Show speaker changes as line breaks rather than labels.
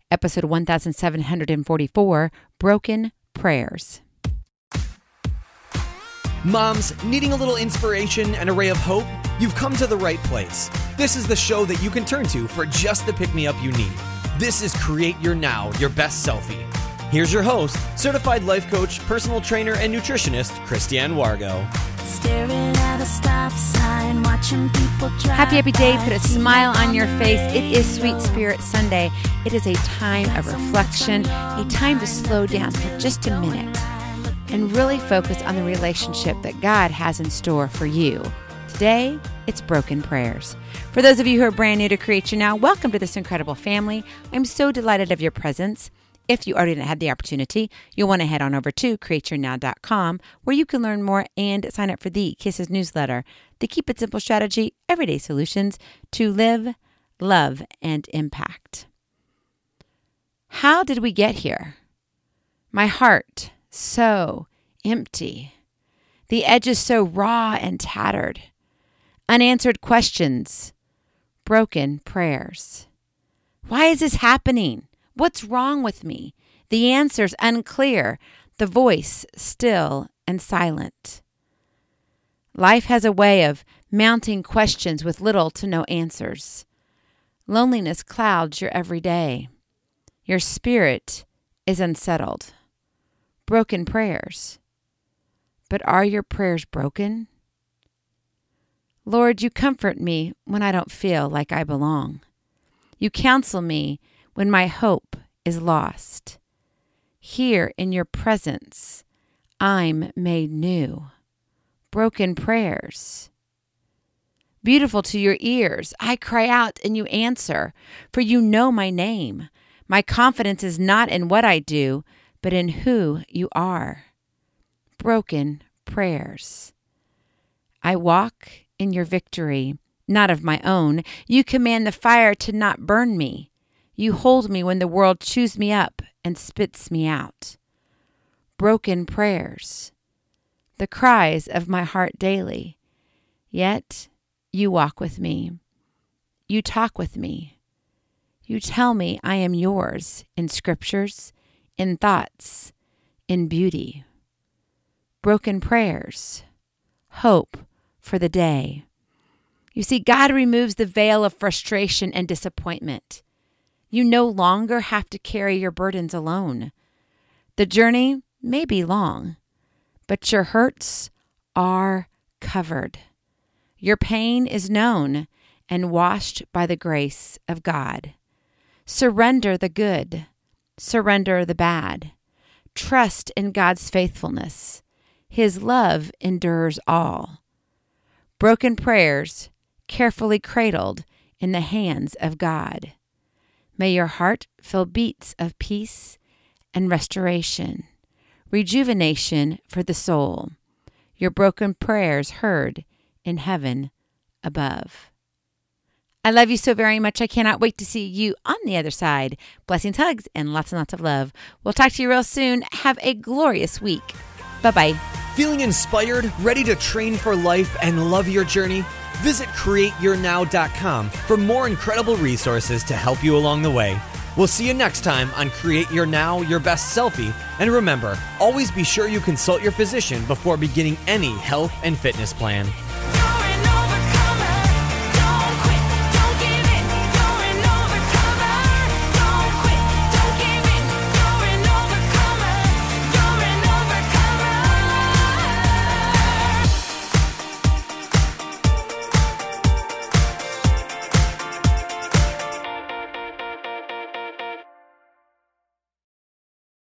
episode 1744, Broken Prayers.
Moms, needing a little inspiration and a ray of hope? You've come to the right place. This is the show that you can turn to for just the pick-me-up you need. This is Create Your Now, Your Best Selfie. Here's your host, certified life coach, personal trainer, and nutritionist, Christiane Wargo.
Staring at a stop sign, watching people drive.
Happy day. Put a smile on your face. It is Sweet Spirit Sunday. It is a time of reflection, a time to slow down for just a minute and really focus on the relationship that God has in store for you. Today, it's Broken Prayers. For those of you who are brand new to Create Your Now, welcome to this incredible family. I'm so delighted of your presence. If you already had the opportunity, you'll want to head on over to createyournow.com, where you can learn more and sign up for the Kisses newsletter, the Keep It Simple strategy, everyday solutions to live, love, and impact. How did we get here? My heart so empty. The edges so raw and tattered. Unanswered questions. Broken prayers. Why is this happening? What's wrong with me? The answer's unclear. The voice still and silent. Life has a way of mounting questions with little to no answers. Loneliness clouds your everyday. Your spirit is unsettled. Broken prayers. But are your prayers broken? Lord, you comfort me when I don't feel like I belong. You counsel me when my hope is lost. Here in your presence, I'm made new. Broken prayers. Beautiful to your ears, I cry out and you answer, for you know my name. My confidence is not in what I do, but in who you are. Broken prayers. I walk in your victory, not of my own. You command the fire to not burn me. You hold me when the world chews me up and spits me out. Broken prayers. The cries of my heart daily. Yet you walk with me. You talk with me. You tell me I am yours in scriptures, in thoughts, in beauty. Broken prayers. Hope for the day. You see, God removes the veil of frustration and disappointment. You no longer have to carry your burdens alone. The journey may be long, but your hurts are covered. Your pain is known and washed by the grace of God. Surrender the good. Surrender the bad. Trust in God's faithfulness. His love endures all. Broken prayers, carefully cradled in the hands of God. May your heart feel beats of peace and restoration, rejuvenation for the soul. Your broken prayers heard in heaven above. I love you so very much. I cannot wait to see you on the other side. Blessings, hugs, and lots of love. We'll talk to you real soon. Have a glorious week. Bye-bye.
Feeling inspired, ready to train for life and love your journey? Visit createyournow.com for more incredible resources to help you along the way. We'll see you next time on Create Your Now, Your Best Selfie. And remember, always be sure you consult your physician before beginning any health and fitness plan.